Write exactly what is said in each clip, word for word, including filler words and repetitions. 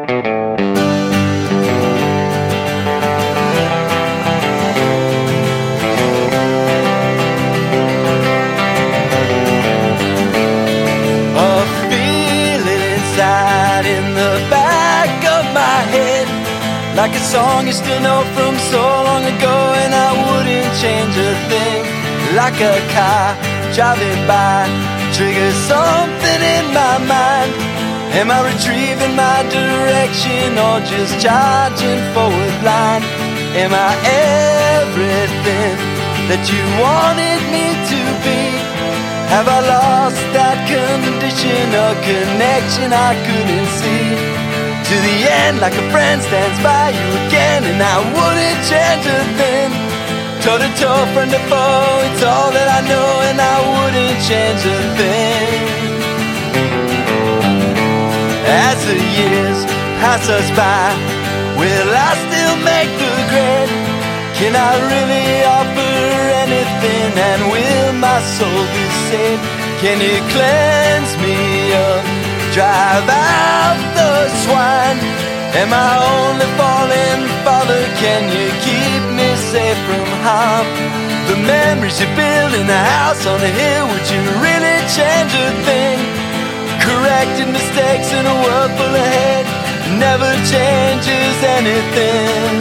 Like a song you still know from so long ago, and I wouldn't change a thing. Like a car driving by, triggers something in my mind. Am I retrieving my direction or just charging forward blind? Am I everything that you wanted me to be? Have I lost that condition or connection I couldn't see? To the end, like a friend stands by you again, and I wouldn't change a thing. Toe to toe, friend to foe, it's all that I know, and I wouldn't change a thing. As the years pass us by, will I still make the grade? Can I really offer anything, and will my soul be saved? Can you cleanse me up, drive out the swine? Am I only falling, Father? Can you keep me safe from harm? The memories you build in the house on the hill, would you really change a thing? Correcting mistakes in a world full of hate never changes anything.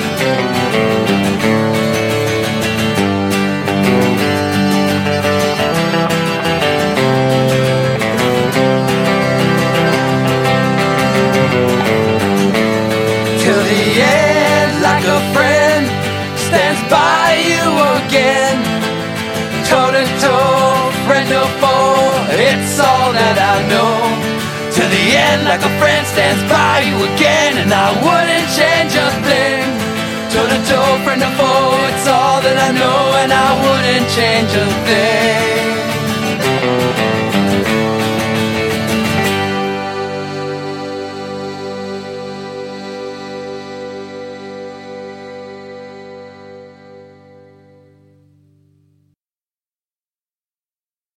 Till the end, like a friend stands by you again. Toe to toe, friend or foe, it's all that I know. Till the end, like a friend stands by you again, and I wouldn't change a thing. Toe to toe, friend or foe, it's all that I know, and I wouldn't change a thing.